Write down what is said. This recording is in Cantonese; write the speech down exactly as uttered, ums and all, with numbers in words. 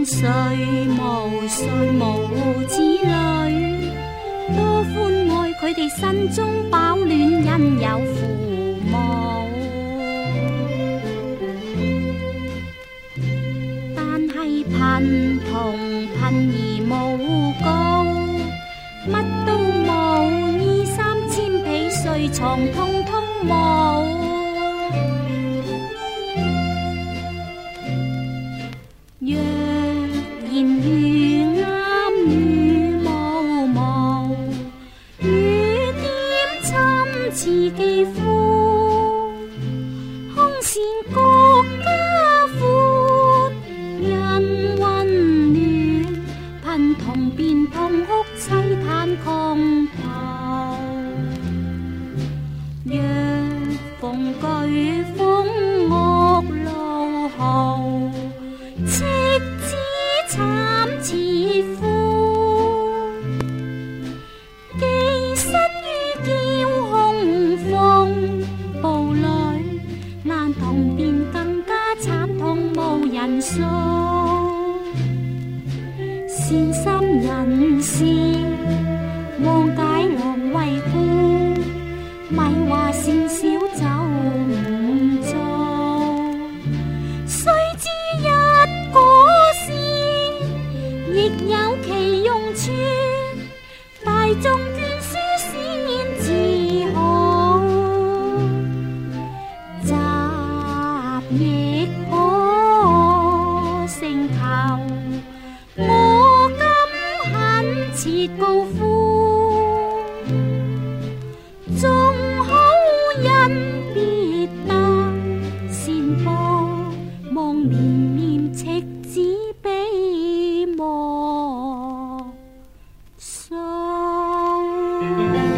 誰無誰無子女，多歡愛佢哋心中飽暖，因有父母。但係貧窮貧而無告，乜都冇，衣衫纖被睡床通通冇。若然雨啱雨毛毛，雨點侵刺肌膚，空前國家闊，人溫暖，貧窮變痛哭凄嘆窮途。若逢颶風惡怒號，赤子慘似夫，寄失於驕凶風暴裏，難同變更加慘痛無人訴。善心人士望解郎為故，咪話善小就唔做。須知一果事亦有其用處，大眾捐書先自豪，集亦可成求。我今懇切高呼，眾好人必得善報，望綿綿赤子比莫數。